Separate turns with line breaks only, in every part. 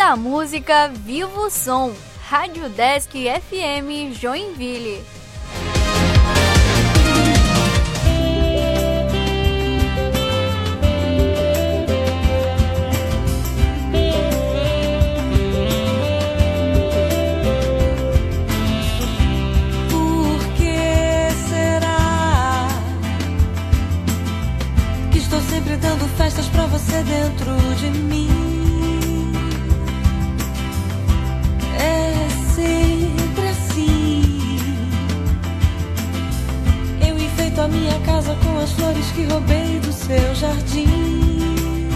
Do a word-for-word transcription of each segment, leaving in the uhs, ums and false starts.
a música Viva o Som, Rádio Desk F M Joinville.
Festas pra você dentro de mim. É sempre assim. Eu enfeito a minha casa com as flores que roubei do seu jardim.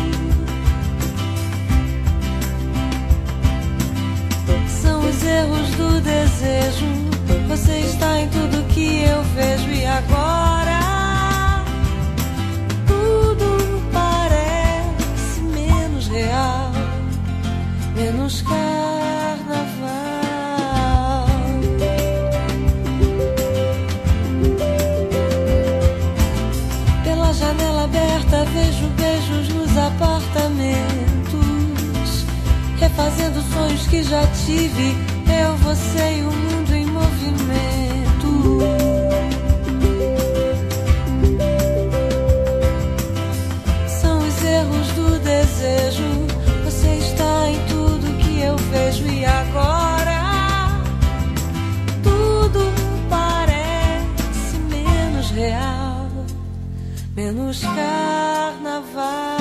São os erros do desejo. Você está em tudo que eu vejo e agora real, menos carnaval. Pela janela aberta vejo beijos nos apartamentos, refazendo sonhos que já tive. Eu, você e o mundo em movimento. São os erros do desejo. Você está em tudo que eu vejo e agora tudo parece menos real, menos carnaval.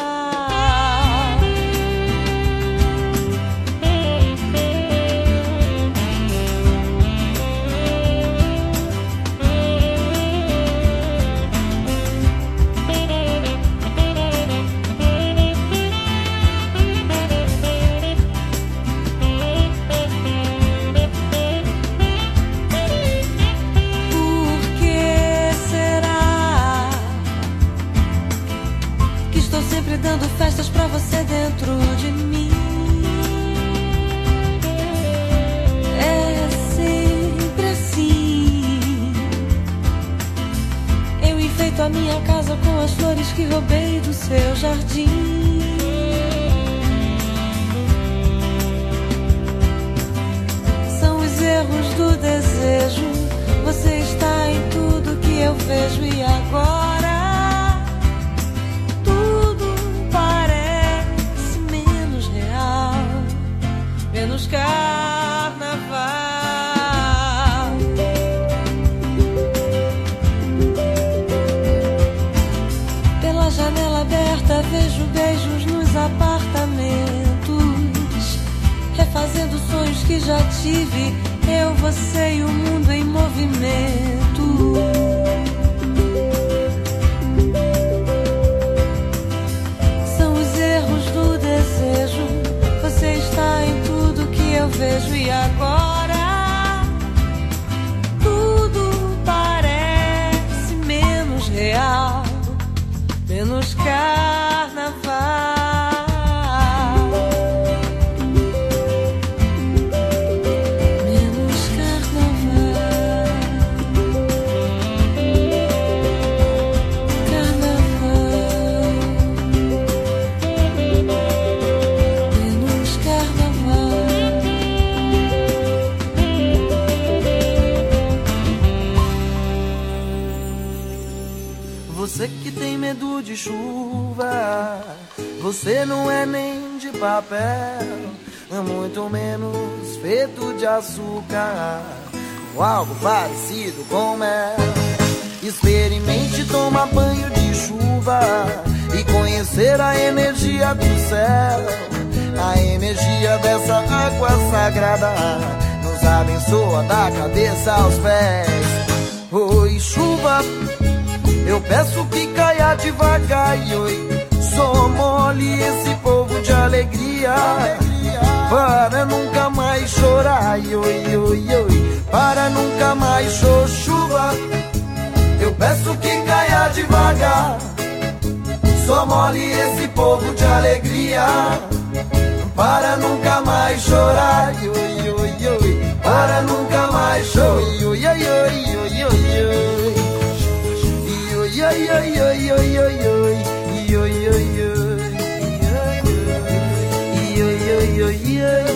Dando festas pra você dentro de mim. É sempre assim. Eu enfeito a minha casa com as flores que roubei do seu jardim. São os erros do desejo. Você está em tudo que eu vejo e agora menos carnaval. Pela janela aberta vejo beijos nos apartamentos, refazendo sonhos que já tive. Eu, você e o mundo em movimento. São os erros do desejo. Você está em tudo que eu vejo e agora tudo parece menos real, menos carnaval. Menos carnaval. Carnaval. Menos carnaval.
Você que tem medo de chuva, você não é nem de papel, muito menos feito de açúcar, ou algo parecido com mel. Experimente tomar banho de chuva e conhecer a energia do céu. A energia dessa água sagrada nos abençoa da cabeça aos pés. Oi, chuva, eu peço que caia devagar, e oi, só molhe esse povo de alegria, para nunca mais chorar, e oi, oi, oi, para nunca mais chorar. Chuva, eu peço que caia devagar, só molhe esse povo de alegria, para nunca mais chorar, e oi, oi, oi, para nunca mais chorar, e oi, oi, oi, oi, oi, oi. Oi, oi, oi, oi, oi, oi, oi, oi, oi, oi, oi, oi, oi, oi.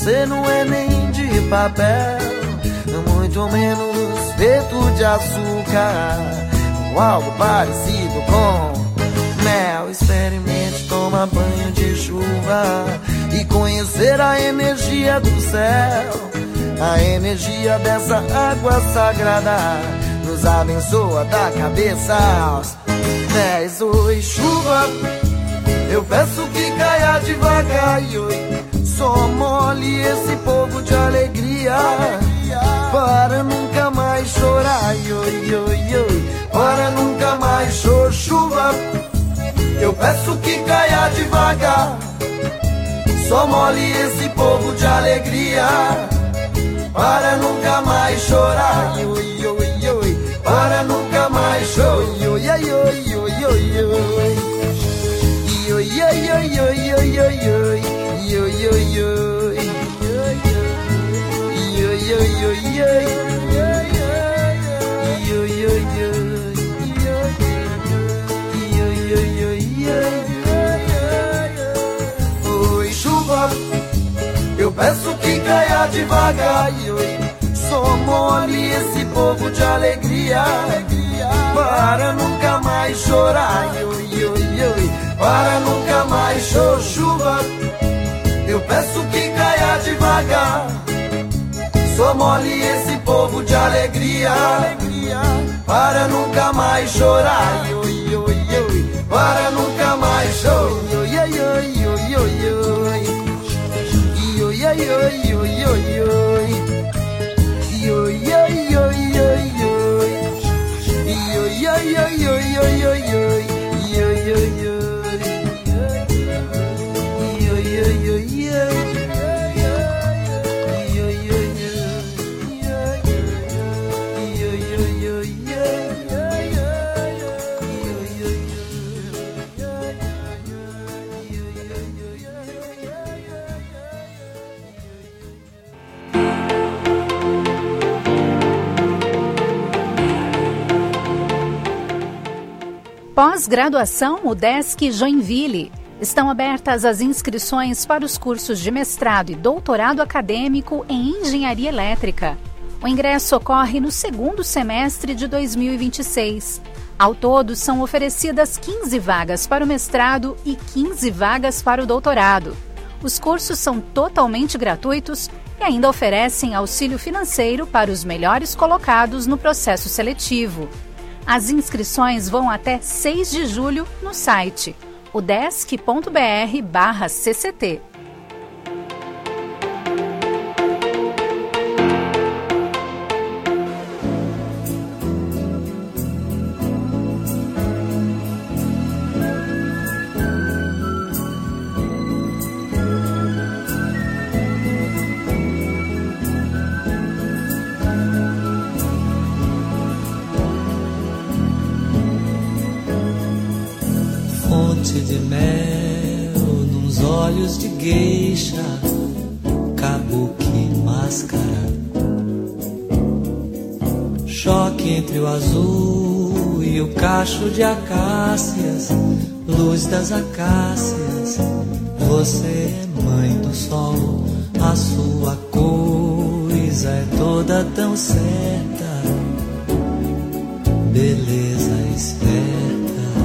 Você não é nem de papel, muito menos feito de açúcar, ou algo parecido com mel. Experimente tomar banho de chuva e conhecer a energia do céu. A energia dessa água sagrada nos abençoa da cabeça aos pés. Oi, chuva, eu peço que caia devagar. E oi, só molhe esse povo de alegria, para nunca mais chorar. E oi, oi, oi, para nunca mais chorar. Chuva, eu peço que caia devagar, só molhe esse povo de alegria, para nunca mais chorar. Oi, oi, oi, para nunca mais chorar. Oi, oi, oi, oi, oi, oi, oi, oi, oi, oi, oi, oi, oi, oi, chuva, eu peço que caia devagar. E oi, só molhe esse povo de alegria, para nunca mais chorar. E oi, oi, oi, para nunca mais chorar. Chuva, eu peço que caia devagar, só molhe esse povo de alegria, para nunca mais chorar. Oi, oi, oi, para nunca mais chorar. Oi, oi, oi, oi, oi, oi, oi, oi, oi, oi, oi, oi, oi, oi, oi, oi, oi.
Pós-graduação UDESC Joinville. Estão abertas as inscrições para os cursos de mestrado e doutorado acadêmico em Engenharia Elétrica. O ingresso ocorre no segundo semestre de dois mil e vinte e seis. Ao todo, são oferecidas quinze vagas para o mestrado e quinze vagas para o doutorado. Os cursos são totalmente gratuitos e ainda oferecem auxílio financeiro para os melhores colocados no processo seletivo. As inscrições vão até seis de julho no site udesc.br barra CCT.
De mel nos olhos de gueixa, kabuki máscara, choque entre o azul e o cacho de acácias, luz das acácias. Você é mãe do sol, a sua coisa é toda tão certa, beleza esperta.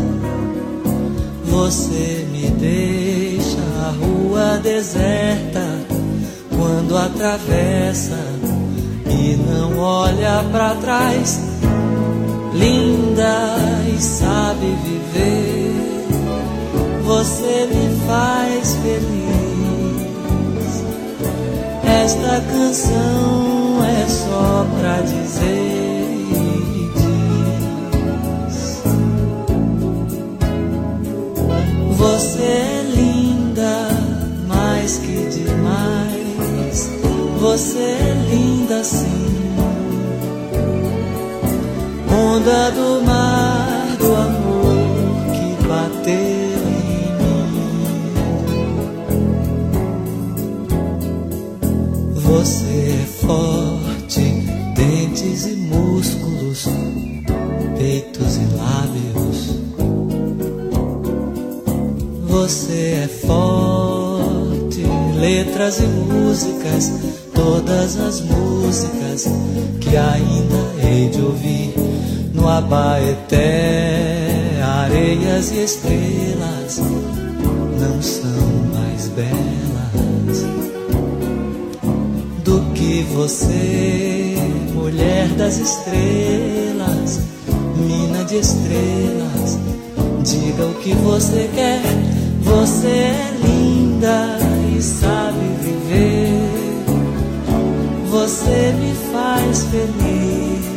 Você me deixa a rua deserta quando atravessa e não olha pra trás. Linda e sabe viver, você me faz feliz. Esta canção é só pra dizer. Você é linda, mais que demais. Você é linda sim. Onda do mar, do amor que bateu em mim. Você é forte, dentes e músculos, peitos e lábios. Você é forte, letras e músicas, todas as músicas que ainda hei de ouvir. No Abaeté, areias e estrelas não são mais belas do que você, mulher das estrelas, mina de estrelas. Diga o que você quer, você é linda e sabe viver. Você me faz feliz.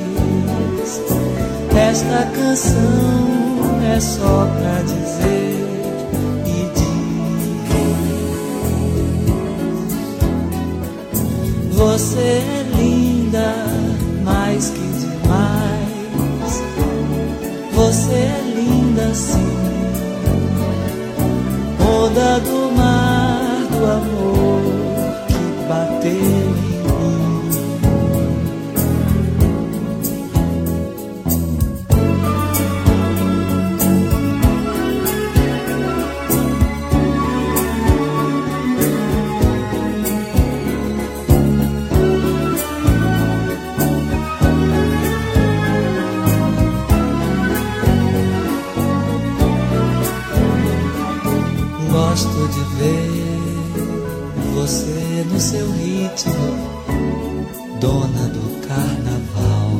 Esta canção é só pra dizer e diz: você é linda mais que demais. Você é linda sim, onda do mar do amor que bateu em mim. Gosto de ver você no seu ritmo, dona do carnaval.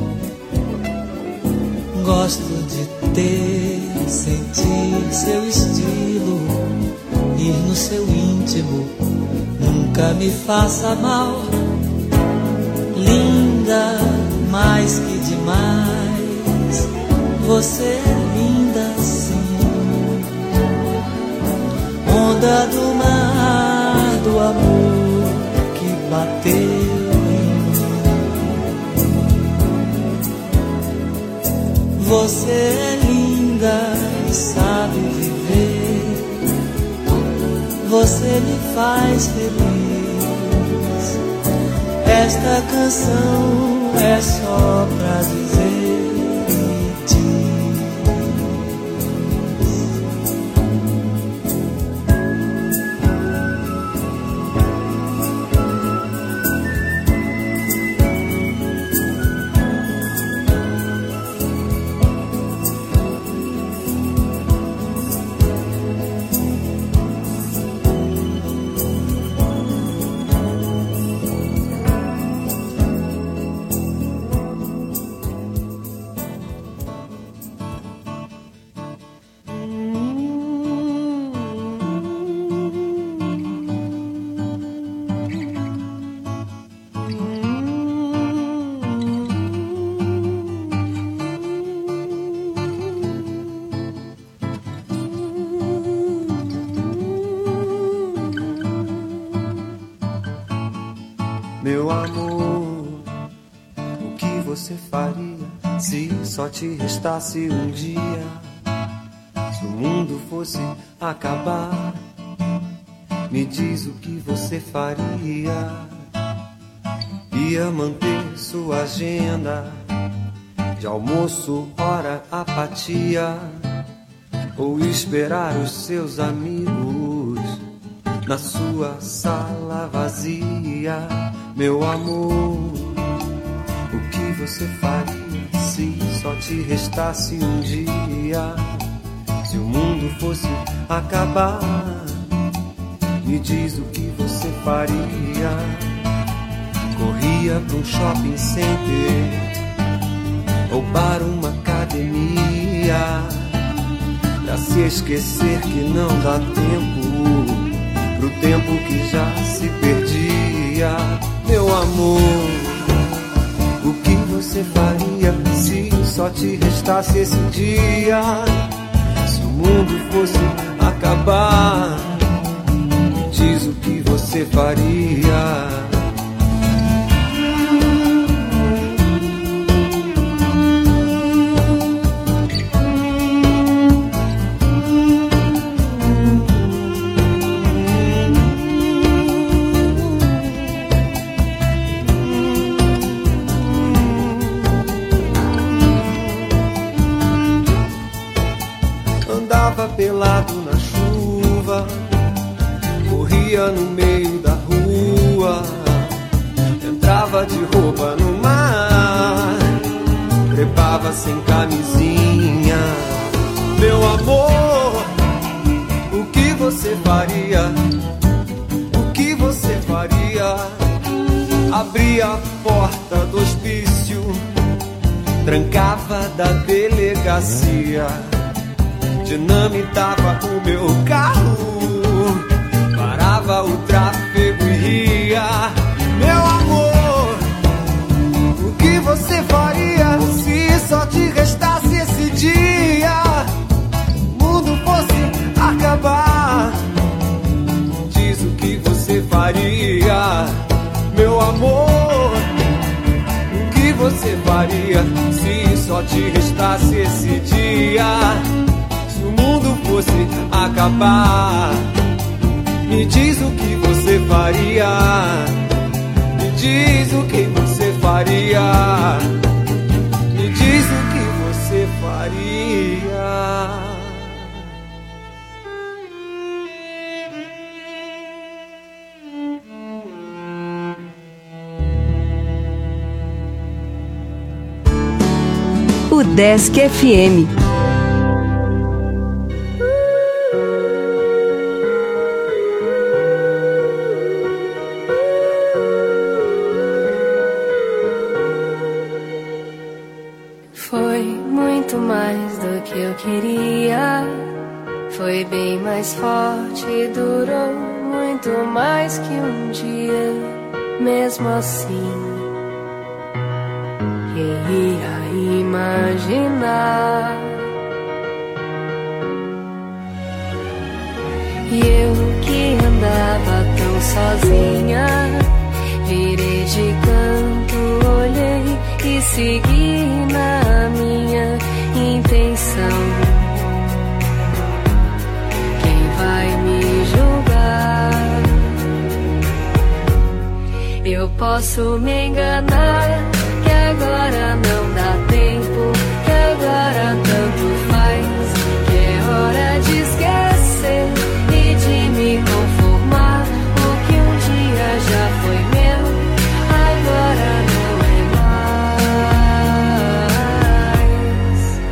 Gosto de ter, sentir seu estilo, ir no seu íntimo, nunca me faça mal. Linda mais que demais, você é linda sim. Onda do mar do amor que bateu em mim. Você é linda e sabe viver. Você me faz feliz. Esta canção é só pra dizer e dizer.
Meu amor, o que você faria se só te restasse um dia? Se o mundo fosse acabar, me diz o que você faria. Ia manter sua agenda de almoço, hora, apatia, ou esperar os seus amigos na sua sala vazia? Meu amor, o que você faria se só te restasse um dia? Se o mundo fosse acabar, me diz o que você faria. Corria pra um shopping center, roubar uma academia, pra se esquecer que não dá tempo pro tempo que já se perdia. Meu amor, o que você faria se só te restasse esse dia? Se o mundo fosse acabar, me diz o que você faria. Pelado na chuva, corria no meio da
cama sem camisinha. Meu amor, o que você faria? O que você faria? Abria a porta do hospício, trancava da delegacia, dinamitava o meu carro, parava o tráfego e ria. Meu amor, o que você faria se só te restasse esse dia? O mundo fosse acabar. Diz o que você faria, meu amor. O que você faria se só te restasse esse dia? Se o mundo fosse acabar, me diz o que você faria. Me diz o que você faria. Me diz o que você faria.
Udesc F M.
Foi muito mais do que eu queria. Foi bem mais forte e durou muito mais que um dia. Mesmo assim, quem ia imaginar? E eu que andava tão sozinha, virei de canto, olhei e segui na minha intenção. Quem vai me julgar? Eu posso me enganar, que agora não dá tempo, que agora tanto faz, que é hora de esquecer e de me conformar. O que um dia já foi meu, agora não é mais.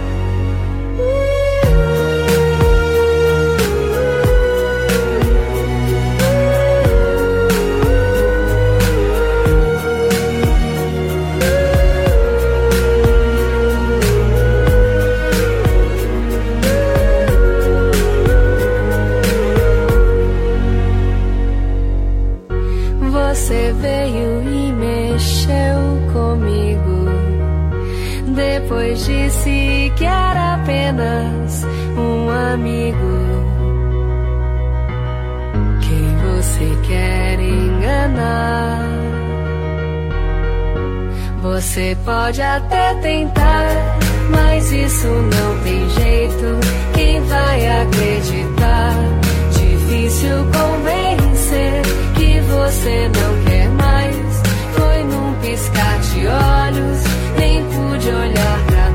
Você veio e mexeu comigo, depois disse que era apenas um amigo. Quem você quer enganar? Você pode até tentar, mas isso não tem jeito. Quem vai acreditar? Difícil convencer que você não quer mais. Foi num piscar de olhos, nem pude olhar pra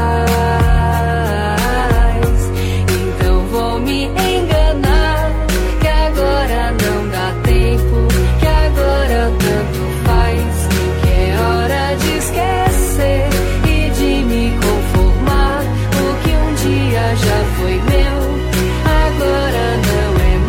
trás. Então vou me enganar, que agora não dá tempo, que agora tanto faz, que é hora de esquecer e de me conformar. O que um dia já foi meu, agora não é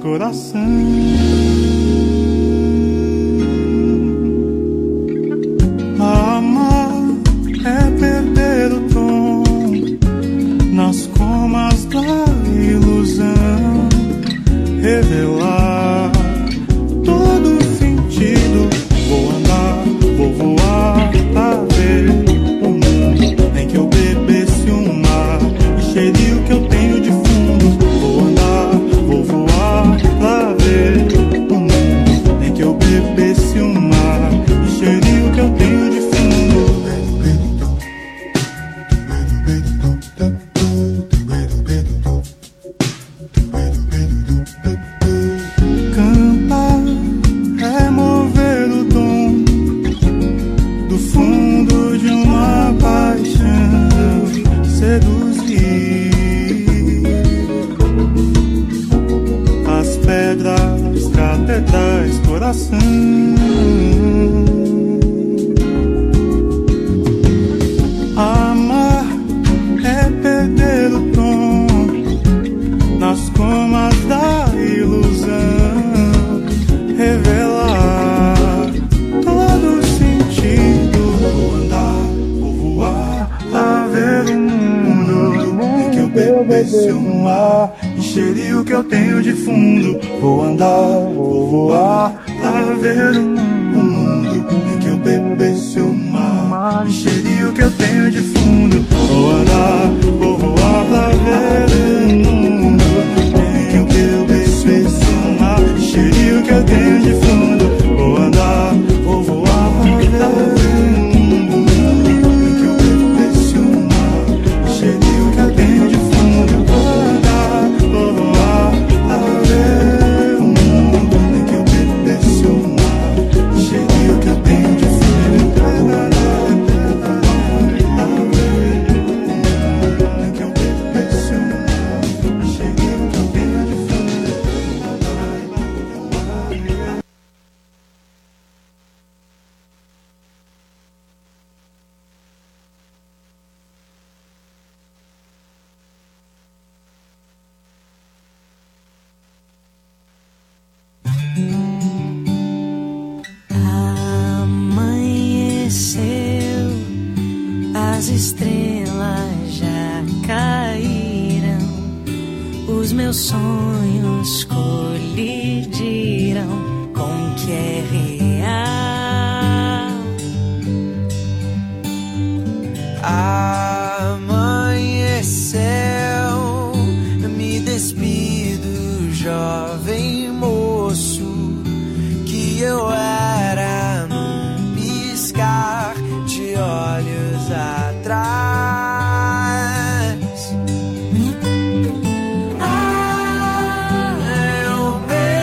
coração. Amar é perder o tom nas comas da ilusão, revelar todo o sentido. Vou andar, vou voar pra ver o mundo. Nem que eu bebesse o mar, encheria o que eu tenho de fundo. Vou andar, vou voar pra ver o mundo. Nem que eu bebesse o mar, encheria o que eu tenho de fundo. Cantar é mover o dom do fundo de uma paixão, seduzir as pedras, catedrais, coração. Amar é perder o tom nas comas da ilusão, revelar todo o sentido. Vou andar, vou voar, a ver o mundo. Nem que eu bebesse o mar, encheria o que eu tenho de fundo. Vou andar, vou voar, a ver o mundo. Nem que eu bebesse o mar, encheria o que eu tenho de fundo. Vou andar, vou voar pra ver o mundo. Nem que eu bebesse o mar, encheria o que eu tenho de fundo. Vou andar, vou voar pra ver o mundo. Nem que eu bebesse o mar, encheria o que eu tenho de fundo. Vou andar, vou voar pra ver o mundo. Nem que eu bebesse o mar, encheria o que eu tenho de fundo.
Amanheceu, as estrelas já caíram, os meus sonhos colidiram com o que é real.
Amanheceu, me despido, jovem moço, que eu era num piscar de olhos atrás. Ah, eu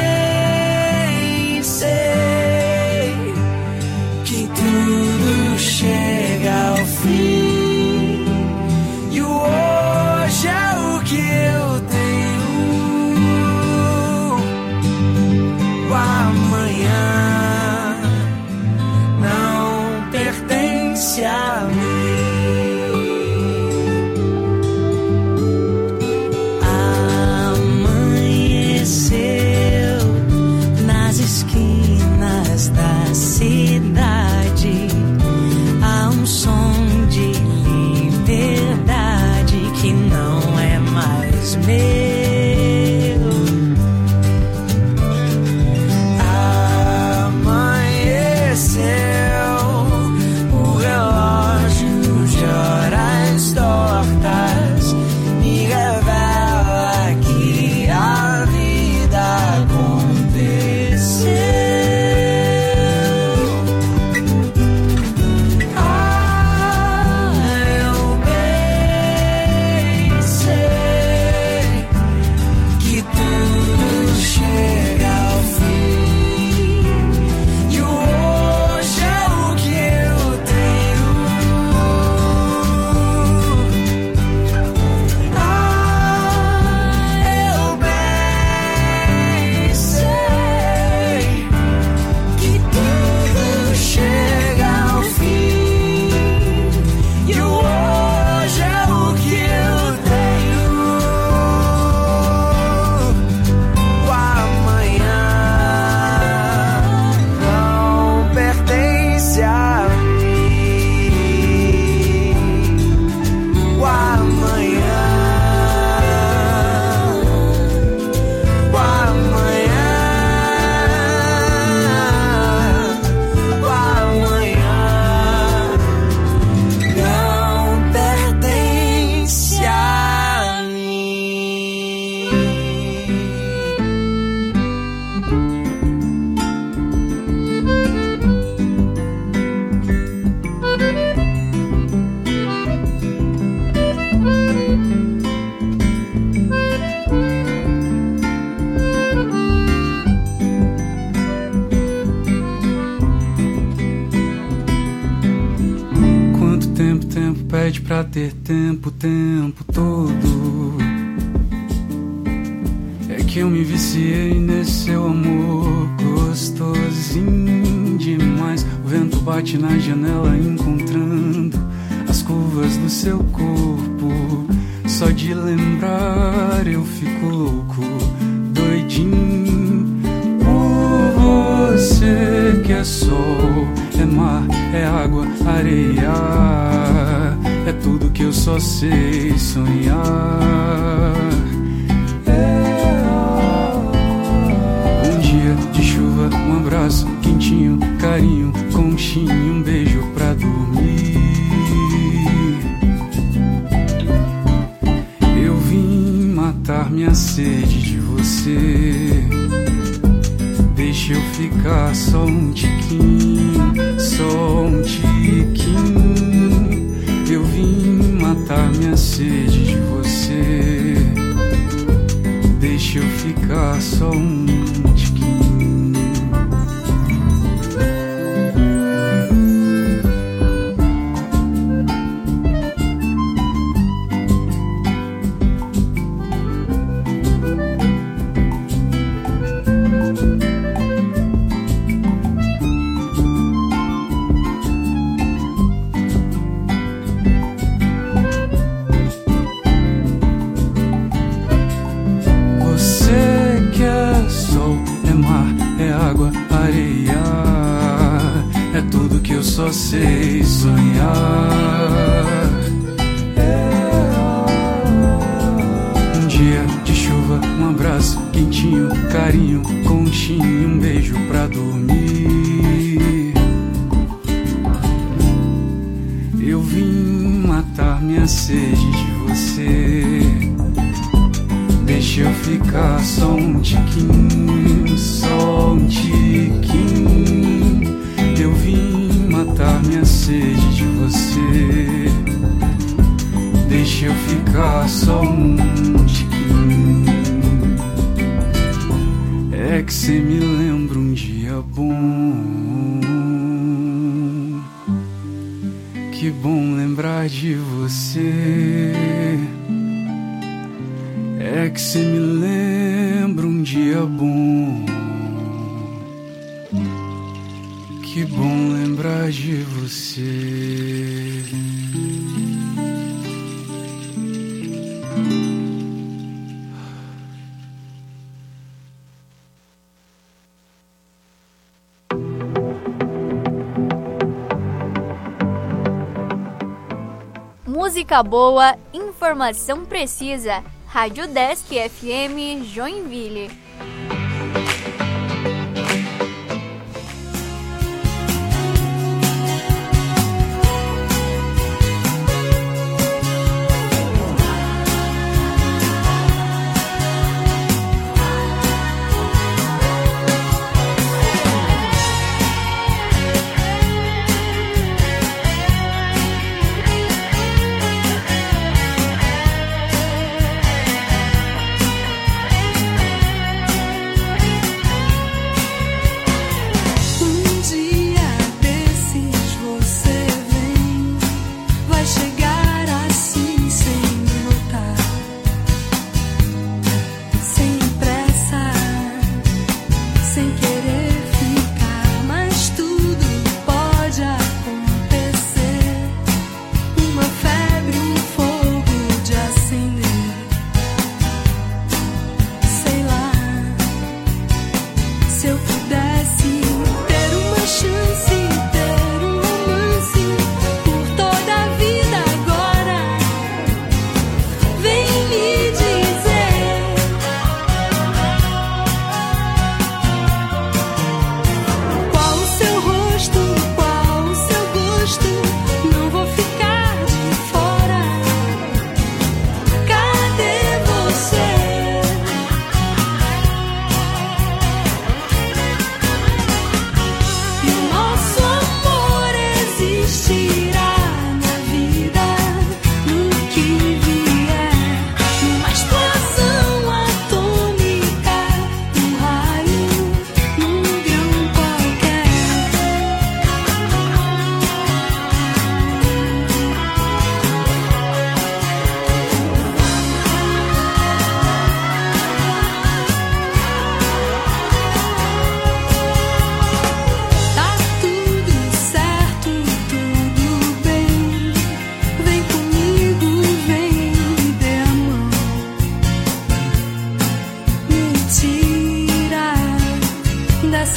bem sei que tudo chega ao fim, e o hoje é o que eu tenho. O amanhã
pede pra ter tempo o tempo todo. É que eu me viciei nesse seu amor gostosinho demais. O vento bate na janela encontrando as curvas do seu corpo. Só de lembrar eu fico louco, doidinho por você. Que é sol, é mar, é água, areia, é tudo que eu só sei sonhar. É um dia de chuva, um abraço quentinho, carinho, conchinho, um beijo pra dormir. Eu vim matar minha sede de você. Deixa eu ficar só um tiquinho, só um tiquinho. Eu vim matar minha sede de você. Deixa eu ficar só um tiquinho. Só sei sonhar. Um dia de chuva, um abraço quentinho, carinho, conchinho, um beijo pra dormir. Eu vim matar minha sede de você. Deixa eu ficar só um tiquinho, só um tiquinho. Eu vim matar minha sede de você. Deixa eu ficar só um tiquinho. É que cê me lembra um dia bom. Que bom lembrar de você. É que cê me lembra um dia bom. Que bom lembrar de você.
Música boa, informação precisa. Rádio Desk F M Joinville.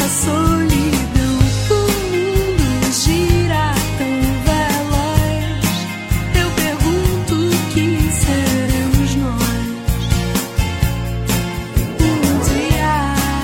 essa solidão. O mundo gira tão veloz. Eu pergunto o que seremos nós um dia.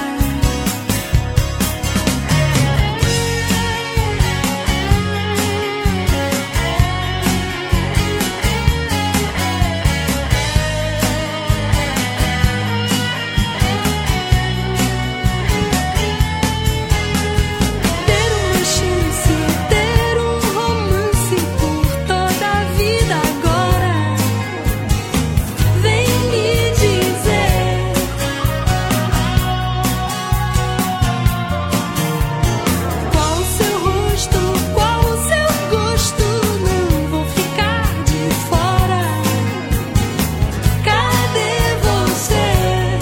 Ter uma chance, ter um romance por toda a vida agora. Vem me dizer qual o seu rosto, qual o seu gosto. Não vou ficar de fora. Cadê você?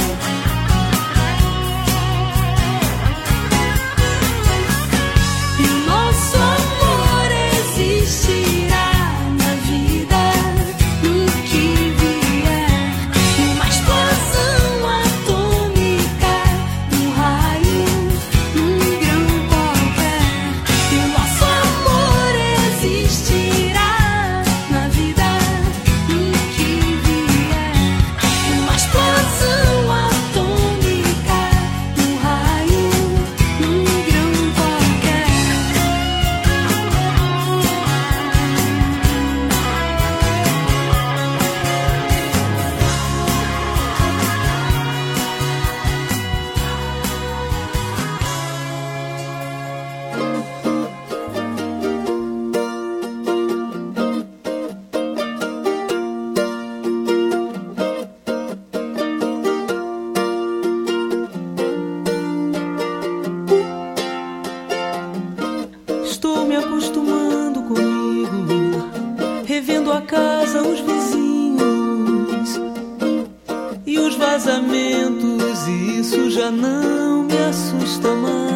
E o nosso amor existirá na vida, no que vier, numa explosão atômica, num raio, num grão qualquer. E o nosso amor existirá na vida, no que vier, numa explosão atômica, num raio, num grão qualquer.
Estou me acostumando comigo, revendo a casa, os vizinhos e os vazamentos, e isso já não me assusta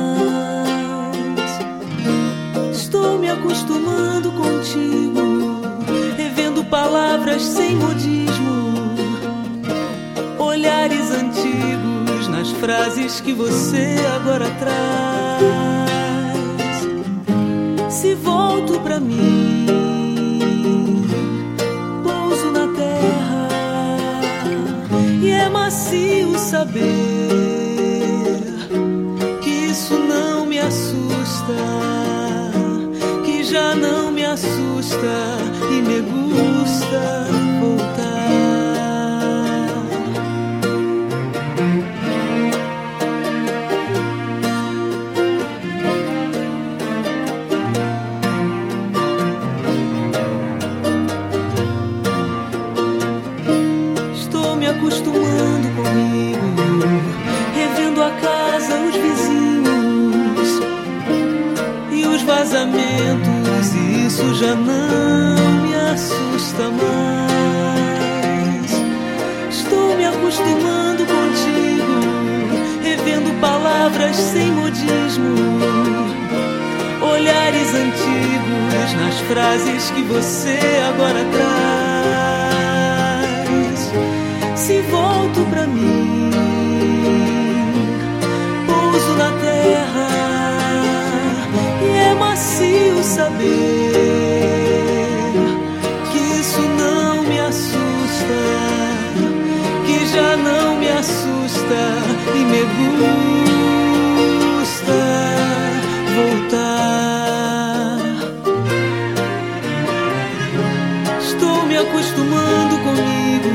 mais. Estou me acostumando contigo, revendo palavras sem modismo, olhares antigos nas frases que você agora traz. Se volto pra mim, pouso na terra, e é macio saber que isso não me assusta, que já não me assusta, e me gusta voltar. Estou me acostumando comigo, revendo a casa, os vizinhos e os vazamentos, e isso já não me assusta mais. Estou me acostumando contigo, revendo palavras sem modismo, olhares antigos nas frases que você agora traz. Se volto pra mim, pouso na terra, e é macio saber que isso não me assusta, que já não me assusta, e me gusta voltar. Estou me acostumando comigo,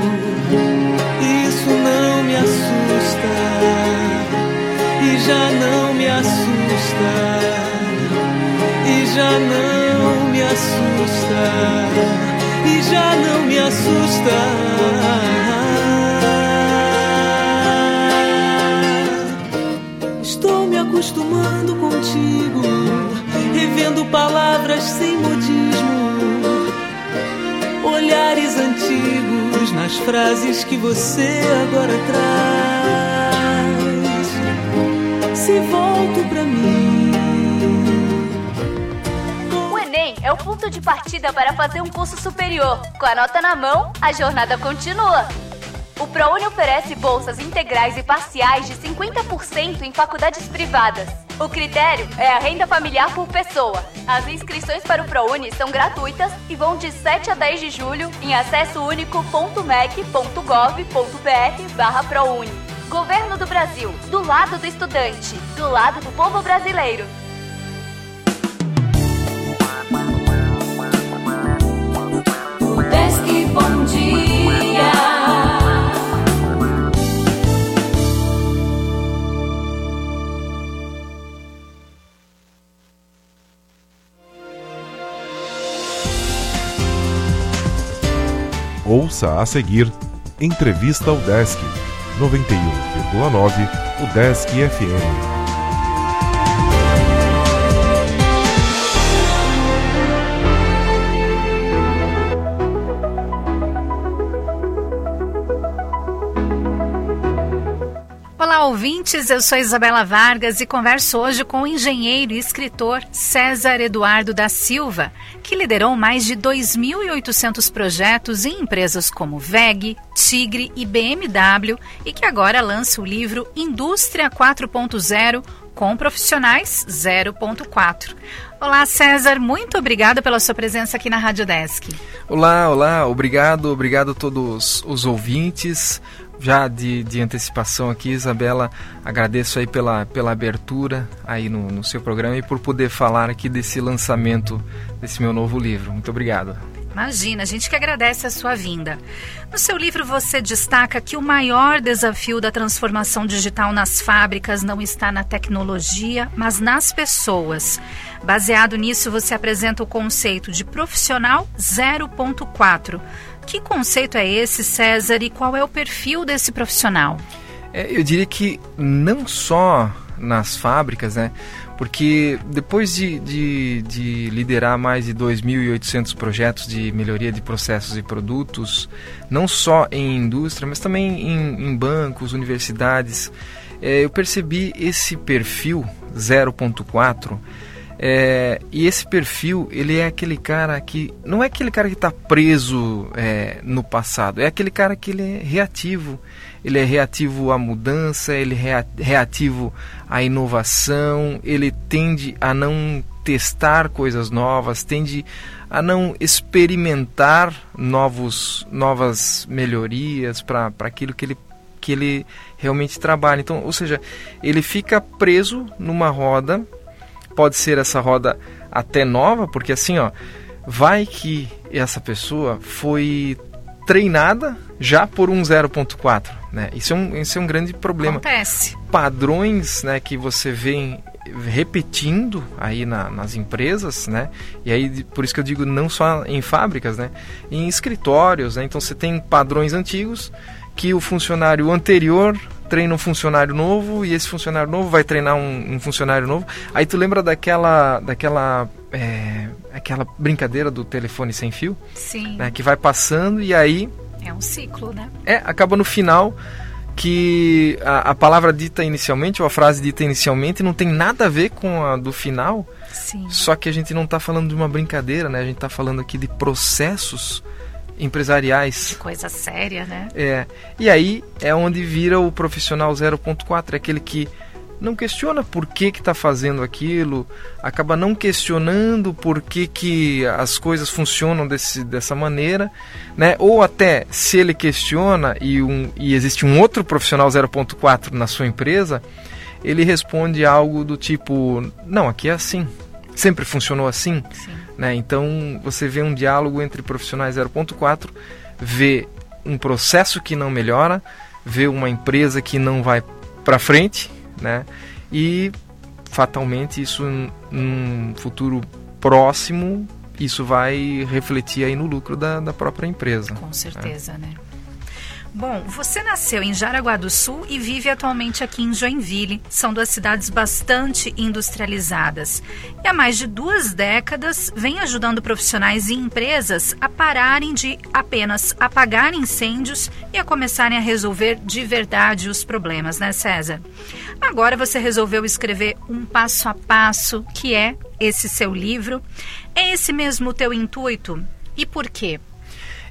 isso não me assusta, e já não me assusta, e já não me assusta, e já não me assusta. Estou me acostumando contigo, revendo palavras sem modismo, olhares antigos nas frases que você agora traz. Se volto pra mim.
O Enem é o ponto de partida para fazer um curso superior. Com a nota na mão, a jornada continua. O ProUni oferece bolsas integrais e parciais de cinquenta por cento em faculdades privadas. O critério é a renda familiar por pessoa. As inscrições para o ProUni são gratuitas e vão de sete a dez de julho em acessounico ponto mec ponto gov ponto br barra ProUni. Governo do Brasil, do lado do estudante, do lado do povo brasileiro.
Udesc Bom Dia.
Ouça a seguir Entrevista Udesc, noventa e um vírgula nove Udesc F M.
Olá, ouvintes, eu sou Isabela Vargas e converso hoje com o engenheiro e escritor César Eduardo da Silva, que liderou mais de dois mil e oitocentos projetos em empresas como V E G, Tigre e B M W e que agora lança o livro Indústria quatro ponto zero com Profissionais zero ponto quatro. Olá, César, muito obrigada pela sua presença aqui na Rádio Udesc.
Olá, olá, obrigado, obrigado a todos os ouvintes. Já de, de antecipação aqui, Isabela, agradeço aí pela, pela abertura aí no, no seu programa e por poder falar aqui desse lançamento desse meu novo livro. Muito obrigado.
Imagina, a gente que agradece a sua vinda. No seu livro você destaca que o maior desafio da transformação digital nas fábricas não está na tecnologia, mas nas pessoas. Baseado nisso, você apresenta o conceito de profissional zero ponto quatro. Que conceito é esse, César, e qual é o perfil desse profissional?
É, eu diria que não só nas fábricas, né? Porque depois de, de, de liderar mais de dois mil e oitocentos projetos de melhoria de processos e produtos, não só em indústria, mas também em, em bancos, universidades, é, eu percebi esse perfil zero ponto quatro. É, e esse perfil, ele é aquele cara que, não é aquele cara que está preso é, no passado, é aquele cara que ele é reativo, ele é reativo à mudança, ele é reativo à inovação, ele tende a não testar coisas novas, tende a não experimentar novos, novas melhorias para aquilo que ele, que ele realmente trabalha. Então, ou seja, ele fica preso numa roda. Pode ser essa roda até nova, porque assim, ó, vai que essa pessoa foi treinada já por um zero ponto quatro, né? Isso é um, isso é um grande problema.
Acontece.
Padrões, né, que você vê repetindo aí na, nas empresas, né? E aí, por isso que eu digo não só em fábricas, né? Em escritórios, né? Então você tem padrões antigos que o funcionário anterior treina um funcionário novo e esse funcionário novo vai treinar um, um funcionário novo. Aí tu lembra daquela, daquela é, aquela brincadeira do telefone sem fio?
Sim.
Né, que vai passando e aí...
É um ciclo, né?
É, acaba no final que a, a palavra dita inicialmente ou a frase dita inicialmente não tem nada a ver com a do final.
Sim.
Só que a gente não está falando de uma brincadeira, né? A gente está falando aqui de processos empresariais.
De coisa séria, né?
É. E aí é onde vira o profissional zero ponto quatro, é aquele que não questiona por que que está fazendo aquilo, acaba não questionando por que que as coisas funcionam desse, dessa maneira, né? Ou até, se ele questiona e, um, e existe um outro profissional zero ponto quatro na sua empresa, ele responde algo do tipo, não, aqui é assim, sempre funcionou assim.
Sim.
Né? Então você vê um diálogo entre profissionais zero ponto quatro, vê um processo que não melhora, vê uma empresa que não vai para frente, né? E fatalmente isso num futuro próximo, isso vai refletir aí no lucro da, da própria empresa.
Com certeza, né? né? Bom, você nasceu em Jaraguá do Sul e vive atualmente aqui em Joinville. São duas cidades bastante industrializadas. E há mais de duas décadas vem ajudando profissionais e empresas a pararem de apenas apagar incêndios e a começarem a resolver de verdade os problemas, né, César? Agora você resolveu escrever um passo a passo, que é esse seu livro. É esse mesmo o teu intuito? E por quê?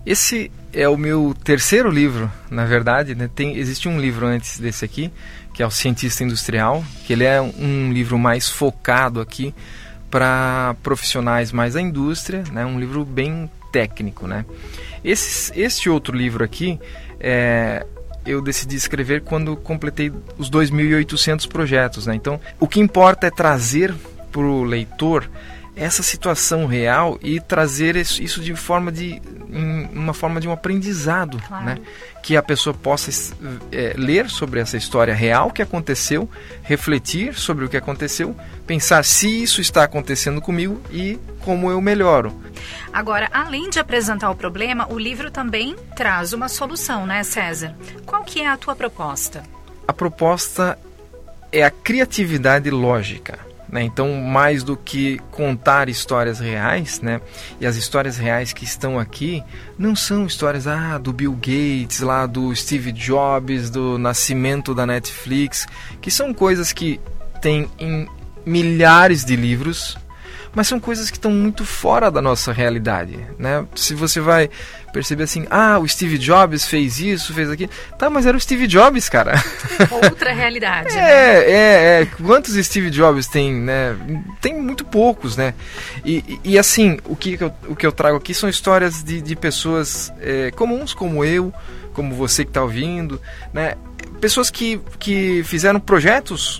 Esse é o meu terceiro livro, na verdade, né? Tem, existe um livro antes desse aqui, que é o Cientista Industrial, que ele é um livro mais focado aqui para profissionais mais da indústria, né? Um livro bem técnico, né? Esse, este outro livro aqui, é, eu decidi escrever quando completei os dois mil e oitocentos projetos, né? Então, o que importa é trazer para o leitor essa situação real e trazer isso de forma de uma forma de um aprendizado, claro, né? Que a pessoa possa é, ler sobre essa história real que aconteceu, refletir sobre o que aconteceu, pensar se isso está acontecendo comigo e como eu melhoro.
Agora, além de apresentar o problema, o livro também traz uma solução, né, César? Qual que é a tua proposta?
A proposta é a criatividade lógica. Né? Então, mais do que contar histórias reais, né? E as histórias reais que estão aqui não são histórias ah, do Bill Gates, lá do Steve Jobs, do nascimento da Netflix, que são coisas que tem em milhares de livros, mas são coisas que estão muito fora da nossa realidade, né? Se você vai perceber assim, ah, o Steve Jobs fez isso, fez aquilo, tá, mas era o Steve Jobs, cara.
Outra realidade,
é,
né?
É, é, quantos Steve Jobs tem, né? Tem muito poucos, né? E, e, e assim, o que, eu, o que eu trago aqui são histórias de, de pessoas é, comuns como eu, como você que está ouvindo, né? Pessoas que, que fizeram projetos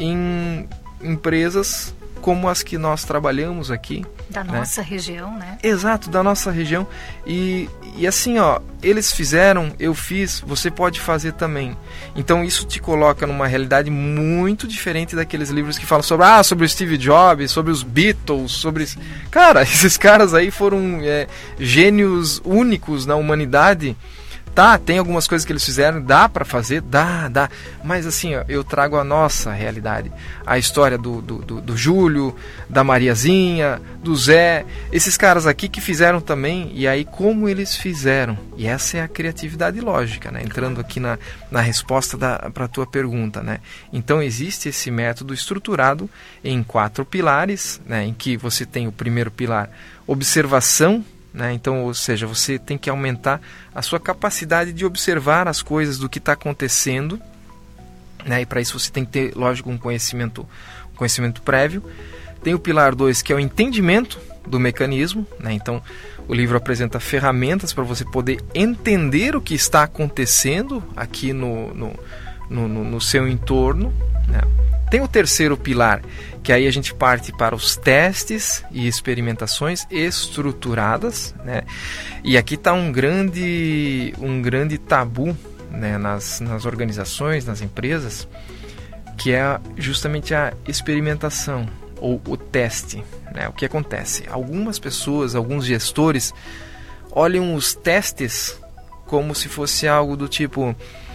em empresas como as que nós trabalhamos aqui.
Da
né?
nossa região, né?
Exato, da nossa região. E, e assim, ó, eles fizeram, eu fiz, você pode fazer também. Então isso te coloca numa realidade muito diferente daqueles livros que falam sobre, ah, sobre o Steve Jobs, sobre os Beatles, sobre... Cara, esses caras aí foram é, gênios únicos na humanidade. Tá, tem algumas coisas que eles fizeram, dá pra fazer, dá, dá, mas assim, ó, eu trago a nossa realidade, a história do, do, do, do Júlio, da Mariazinha, do Zé, esses caras aqui que fizeram também, e aí como eles fizeram, e essa é a criatividade lógica, né? Entrando aqui na, na resposta para a tua pergunta, né? Então existe esse método estruturado em quatro pilares, né? Em que você tem o primeiro pilar, observação, né? Então, ou seja, você tem que aumentar a sua capacidade de observar as coisas do que está acontecendo, né? E para isso você tem que ter, lógico, um conhecimento, um conhecimento prévio. Tem o pilar dois, que é o entendimento do mecanismo, né? Então, o livro apresenta ferramentas para você poder entender o que está acontecendo aqui no, no, no, no, no seu entorno, né? Tem o terceiro pilar, que aí a gente parte para os testes e experimentações estruturadas, né? E aqui está um grande, um grande tabu, né, nas, nas organizações, nas empresas, que é justamente a experimentação ou o teste, né? O que acontece? Algumas pessoas, alguns gestores olham os testes como se fosse algo do tipo...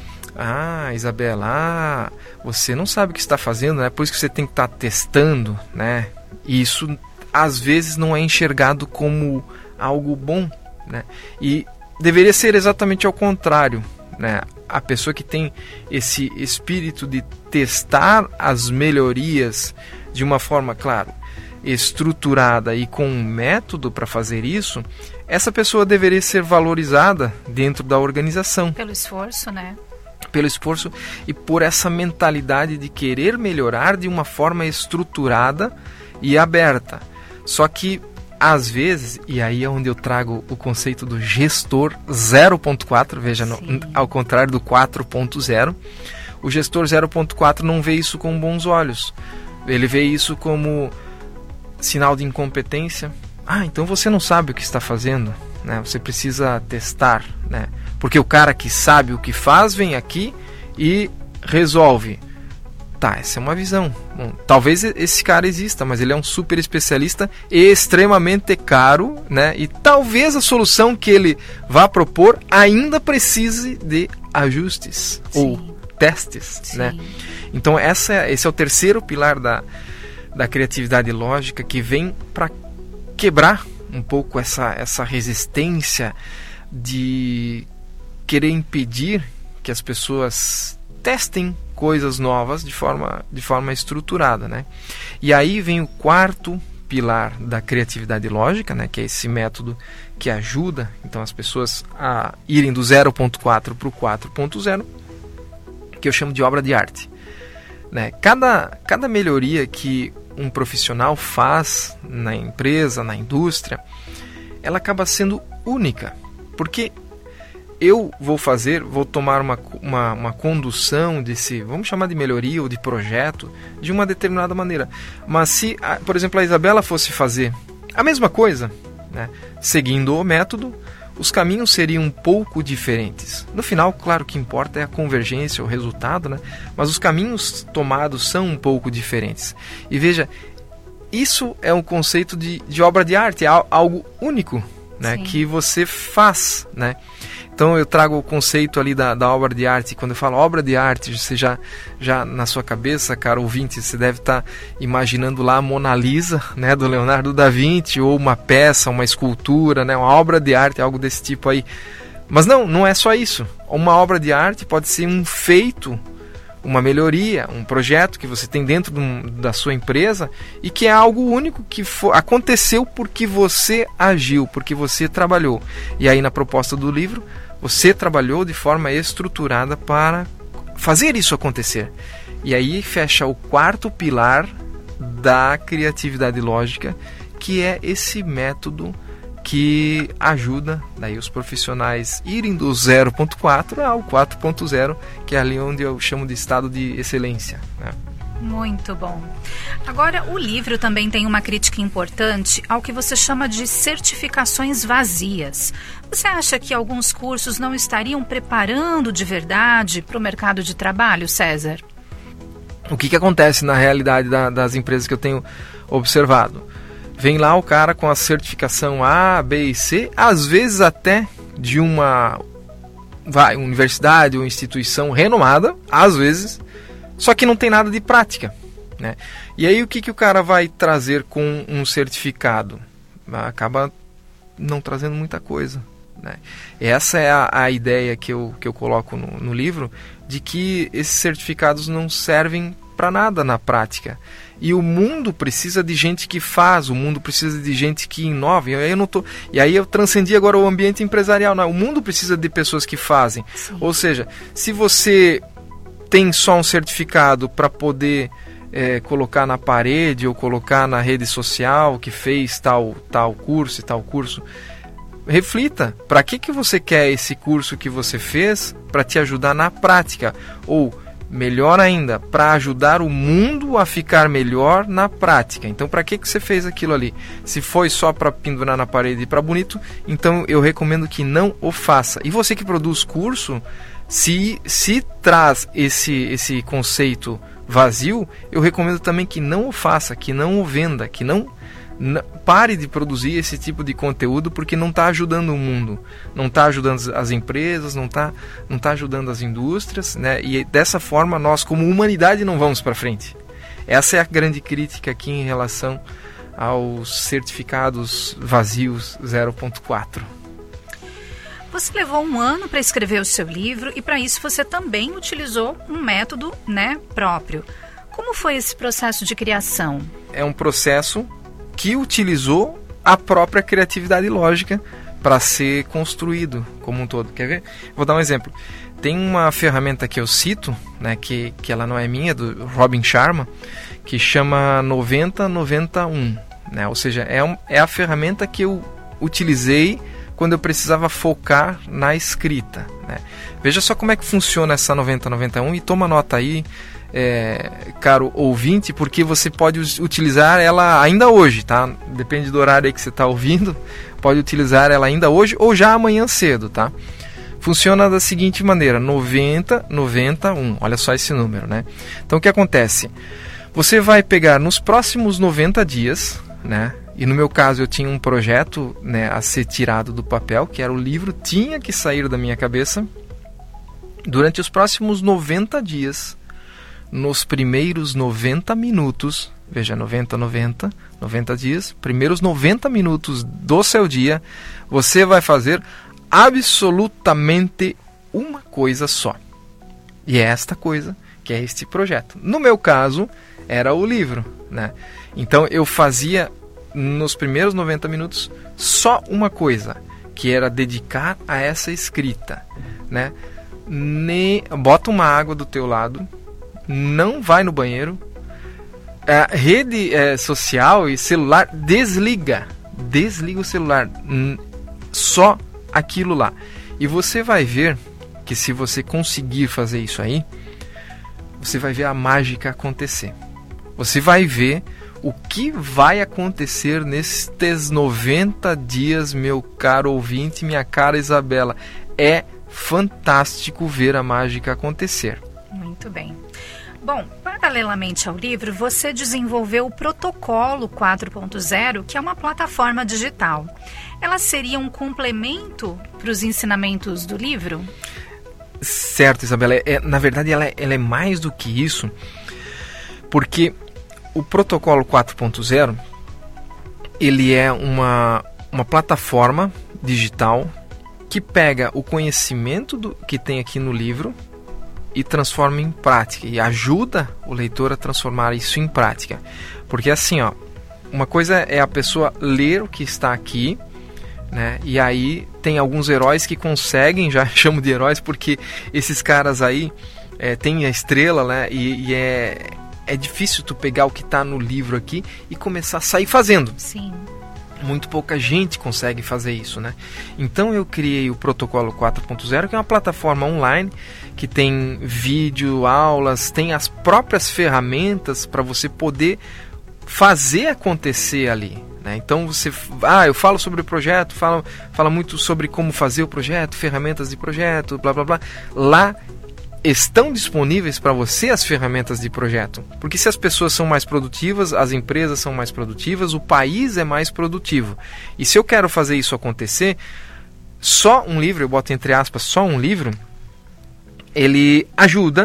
Ah, Isabela, ah, você não sabe o que está fazendo, né? Por isso que você tem que estar testando, né? E isso, às vezes, não é enxergado como algo bom, né? E deveria ser exatamente ao contrário, né? A pessoa que tem esse espírito de testar as melhorias de uma forma, claro, estruturada e com um método para fazer isso, essa pessoa deveria ser valorizada dentro da organização.
Pelo esforço, né?
Pelo esforço e por essa mentalidade de querer melhorar de uma forma estruturada e aberta. Só que, às vezes, e aí é onde eu trago o conceito do gestor zero ponto quatro, veja, no, ao contrário do quatro ponto zero, o gestor zero ponto quatro não vê isso com bons olhos. Ele vê isso como sinal de incompetência. Ah, então você não sabe o que está fazendo, né? Você precisa testar, né? Porque o cara que sabe o que faz vem aqui e resolve. Tá, essa é uma visão. Bom, talvez esse cara exista, mas ele é um super especialista e extremamente caro, né? E talvez a solução que ele vá propor ainda precise de ajustes. Sim. Ou testes, sim, né? Então essa, esse é o terceiro pilar da, da criatividade lógica, que vem para quebrar um pouco essa, essa resistência de querer impedir que as pessoas testem coisas novas de forma, de forma estruturada, né? E aí vem o quarto pilar da criatividade lógica, né, que é esse método que ajuda então as pessoas a irem do zero ponto quatro para o quatro ponto zero, que eu chamo de obra de arte. Né? Cada, cada melhoria que um profissional faz na empresa, na indústria, ela acaba sendo única, porque eu vou fazer, vou tomar uma, uma, uma condução desse, vamos chamar de melhoria ou de projeto, de uma determinada maneira. Mas se, por exemplo, a Isabela fosse fazer a mesma coisa, né, seguindo o método, os caminhos seriam um pouco diferentes. No final, claro, o que importa é a convergência, o resultado, né? Mas os caminhos tomados são um pouco diferentes. E veja, isso é um conceito de, de obra de arte, é algo único, né? Que você faz, né? Então eu trago o conceito ali da, da obra de arte. Quando eu falo obra de arte, você já, já na sua cabeça, cara ouvinte, você deve estar tá imaginando lá a Mona Lisa, né, do Leonardo da Vinci, ou uma peça, uma escultura, né, uma obra de arte, algo desse tipo aí. Mas não, não é só isso. Uma obra de arte pode ser um feito, uma melhoria, um projeto que você tem dentro do, da sua empresa e que é algo único que for, aconteceu porque você agiu, porque você trabalhou. E aí na proposta do livro, você trabalhou de forma estruturada para fazer isso acontecer. E aí fecha o quarto pilar da criatividade lógica, que é esse método que ajuda daí os profissionais irem do zero ponto quatro ao quatro ponto zero, que é ali onde eu chamo de estado de excelência, né?
Muito bom. Agora, o livro também tem uma crítica importante ao que você chama de certificações vazias. Você acha que alguns cursos não estariam preparando de verdade para o mercado de trabalho, César?
O que, que acontece na realidade da, das empresas que eu tenho observado? Vem lá o cara com a certificação A, B e C, às vezes até de uma vai, universidade ou instituição renomada, às vezes, só que não tem nada de prática, né? E aí o que, que o cara vai trazer com um certificado? Acaba não trazendo muita coisa, né? Essa é a, a ideia que eu, que eu coloco no, no livro, de que esses certificados não servem para nada na prática. E o mundo precisa de gente que faz, o mundo precisa de gente que inova. E aí eu, não tô, e aí eu transcendi agora o ambiente empresarial. Não, o mundo precisa de pessoas que fazem. Sim. Ou seja, se você tem só um certificado para poder é, colocar na parede ou colocar na rede social que fez tal, tal curso e tal curso, reflita, para que, que você quer esse curso que você fez para te ajudar na prática? Ou, melhor ainda, para ajudar o mundo a ficar melhor na prática. Então, para que, que você fez aquilo ali? Se foi só para pendurar na parede e para bonito, então eu recomendo que não o faça. E você que produz curso, se, se traz esse, esse conceito vazio, eu recomendo também que não o faça, que não o venda, que não... pare de produzir esse tipo de conteúdo, porque não está ajudando o mundo, não está ajudando as empresas, não está não tá ajudando as indústrias, né? E dessa forma nós como humanidade não vamos para frente. Essa é a grande crítica aqui em relação aos certificados vazios zero ponto quatro.
Você levou um ano para escrever o seu livro e para isso você também utilizou um método, né, próprio. Como foi esse processo de criação?
É um processo que utilizou a própria criatividade lógica para ser construído como um todo. Quer ver? Vou dar um exemplo. Tem uma ferramenta que eu cito, né, que, que ela não é minha, do Robin Sharma, que chama noventa noventa um. Né? Ou seja, é, um, é a ferramenta que eu utilizei quando eu precisava focar na escrita. Né? Veja só como é que funciona essa noventa noventa um e toma nota aí, É, caro ouvinte, porque você pode utilizar ela ainda hoje, tá? Depende do horário aí que você está ouvindo, pode utilizar ela ainda hoje ou já amanhã cedo, tá? Funciona da seguinte maneira, noventa noventa um, olha só esse número, né? Então o que acontece? Você vai pegar nos próximos noventa dias, né? E no meu caso eu tinha um projeto, né, a ser tirado do papel, que era o livro, tinha que sair da minha cabeça. Durante os próximos noventa dias, nos primeiros noventa minutos, veja, noventa, noventa, noventa dias, primeiros noventa minutos do seu dia, você vai fazer absolutamente uma coisa só. E é esta coisa que é este projeto. No meu caso, era o livro, né? Então eu fazia nos primeiros noventa minutos, só uma coisa, que era dedicar a essa escrita, né? Ne... Bota uma água do teu lado, não vai no banheiro, a rede é, social e celular, desliga, desliga o celular, só aquilo lá. E você vai ver que se você conseguir fazer isso aí, você vai ver a mágica acontecer. Você vai ver o que vai acontecer nestes noventa dias, meu caro ouvinte, minha cara Isabela. É fantástico ver a mágica acontecer.
Muito bem. Bom, paralelamente ao livro, você desenvolveu o Protocolo quatro ponto zero, que é uma plataforma digital. Ela seria um complemento para os ensinamentos do livro?
Certo, Isabela. É, na verdade, ela é, ela é mais do que isso, porque o Protocolo quatro ponto zero, ele é uma, uma plataforma digital que pega o conhecimento do, que tem aqui no livro e transforma em prática, e ajuda o leitor a transformar isso em prática. Porque assim, ó, uma coisa é a pessoa ler o que está aqui, né? E aí tem alguns heróis que conseguem, já chamo de heróis porque esses caras aí é, tem a estrela, né? E, e é, é difícil tu pegar o que está no livro aqui e começar a sair fazendo.
Sim.
Muito pouca gente consegue fazer isso, né? Então eu criei o Protocolo quatro ponto zero, que é uma plataforma online que tem vídeo, aulas, tem as próprias ferramentas para você poder fazer acontecer ali, né? Então você, ah, eu falo sobre o projeto, falo, falo muito sobre como fazer o projeto, ferramentas de projeto, blá blá blá. Lá estão disponíveis para você as ferramentas de projeto, porque se as pessoas são mais produtivas, as empresas são mais produtivas, o país é mais produtivo. E se eu quero fazer isso acontecer, só um livro, eu boto entre aspas, só um livro, ele ajuda,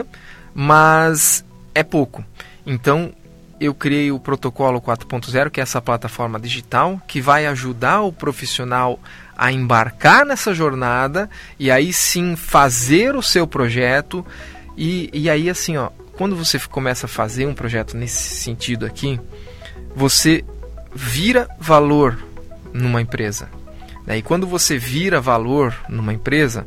mas é pouco. Então eu criei o Protocolo quatro ponto zero, que é essa plataforma digital que vai ajudar o profissional a embarcar nessa jornada e aí sim fazer o seu projeto. E, e aí assim, ó, quando você começa a fazer um projeto nesse sentido aqui, você vira valor numa empresa, né? E quando você vira valor numa empresa,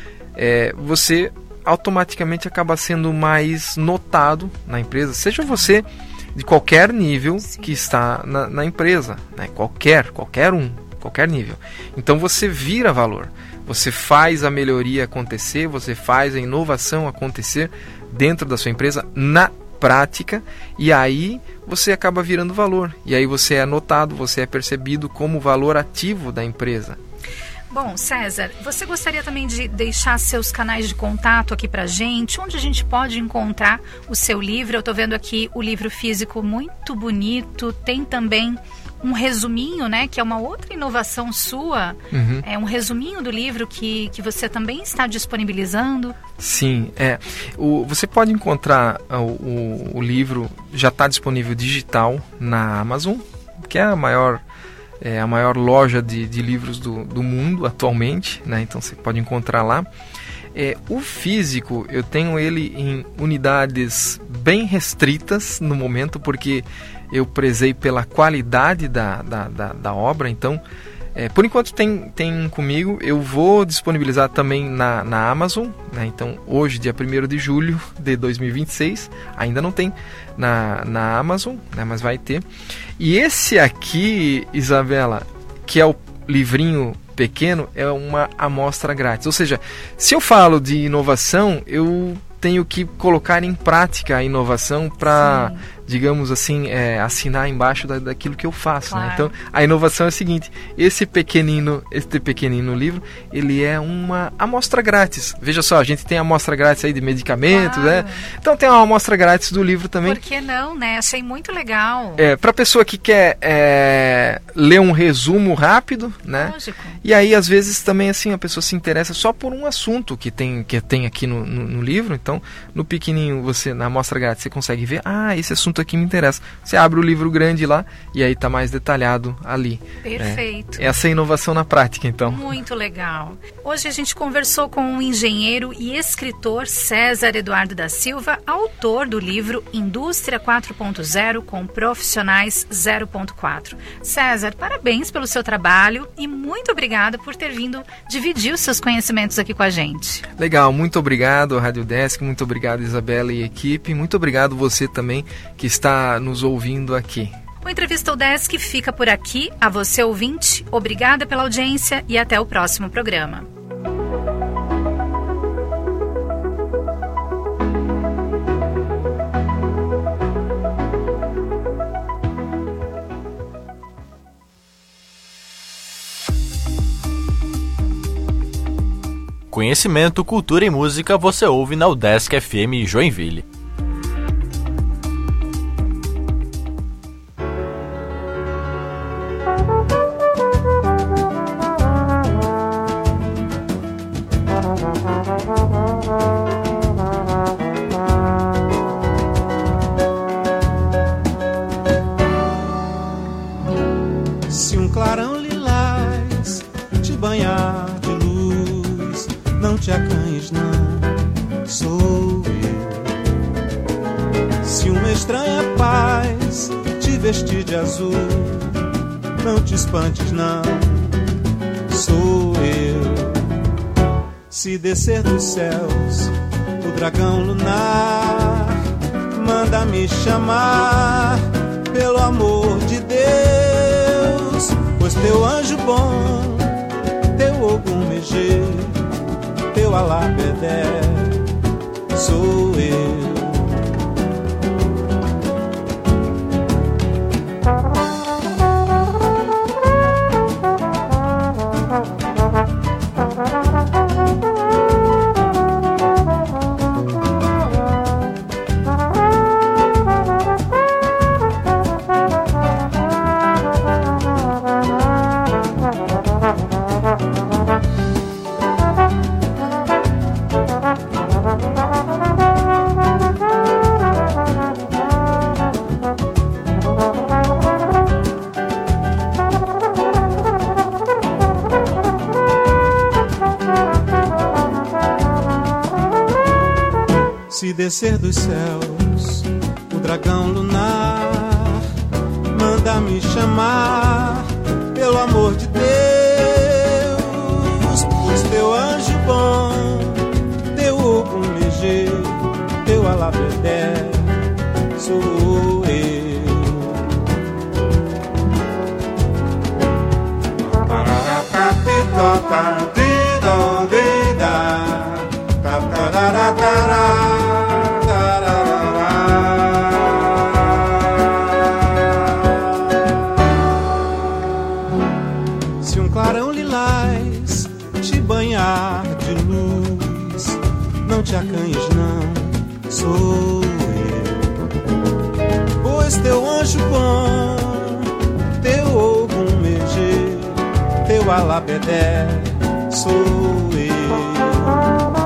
é, você automaticamente acaba sendo mais notado na empresa, seja você de qualquer nível Sim. que está na, na empresa, né? Qualquer, qualquer um, qualquer nível. Então você vira valor, você faz a melhoria acontecer, você faz a inovação acontecer dentro da sua empresa na prática, e aí você acaba virando valor, e aí você é notado, você é percebido como valor ativo da empresa.
Bom, César, você gostaria também de deixar seus canais de contato aqui pra gente? Onde a gente pode encontrar o seu livro? Eu tô vendo aqui o livro físico muito bonito, tem também um resuminho, né, que é uma outra inovação sua, uhum. é um resuminho do livro que, que você também está disponibilizando.
Sim, é. O, você pode encontrar o, o, o livro, já está disponível digital na Amazon, que é a maior... É a maior loja de, de livros do, do mundo atualmente, né? Então você pode encontrar lá. É, o físico, eu tenho ele em unidades bem restritas no momento, porque eu prezei pela qualidade da, da, da, da obra. Então, é, por enquanto tem, tem comigo. Eu vou disponibilizar também na, na Amazon, né? Então hoje, dia primeiro de julho de dois mil e vinte e seis, ainda não tem na, na Amazon, né? Mas vai ter. E esse aqui, Isabela, que é o livrinho pequeno, é uma amostra grátis. Ou seja, se eu falo de inovação, eu tenho que colocar em prática a inovação para, digamos assim, é, assinar embaixo da, daquilo que eu faço, claro. Né? Então, a inovação é o seguinte: esse pequenino, este pequenino livro, ele é uma amostra grátis. Veja só, a gente tem amostra grátis aí de medicamentos, claro. Né? Então tem uma amostra grátis do livro também.
Por que não, né? Achei muito legal.
É, para pessoa que quer é, ler um resumo rápido, né?
Lógico.
E aí, às vezes, também assim, a pessoa se interessa só por um assunto que tem, que tem aqui no, no, no livro. Então, no pequenininho, você, na amostra grátis, você consegue ver, ah, esse assunto assunto aqui me interessa. Você abre o livro grande lá e aí está mais detalhado ali.
Perfeito.
É, essa inovação na prática, então.
Muito legal. Hoje a gente conversou com o engenheiro e escritor César Eduardo da Silva, autor do livro Indústria quatro ponto zero com Profissionais zero ponto quatro. César, parabéns pelo seu trabalho e muito obrigada por ter vindo dividir os seus conhecimentos aqui com a gente.
Legal, muito obrigado, Rádio Desk, muito obrigado, Isabela e equipe, muito obrigado você também que está nos ouvindo aqui.
O Entrevista UDESC fica por aqui. A você, ouvinte, obrigada pela audiência e até o próximo programa.
Conhecimento, cultura e música você ouve na UDESC F M Joinville.
Se um clarão lilás te banhar de luz, não te acanhes não, sou eu. Se uma estranha paz te vestir de azul, não te espantes não, sou eu. Se descer dos céus o dragão lunar, manda me chamar pelo amor de Deus, pois teu anjo bom, teu ogum megê, teu alabedé, sou eu. Se descer dos céus o dragão lunar, manda me chamar pelo amor de Deus, pois teu anjo bom, teu ogum megê, teu alabedé, sou eu. Se um clarão lilás te banhar de luz, não te acanhes não, sou eu. Pois teu anjo bom, teu ogum megê, teu alabedé, sou eu.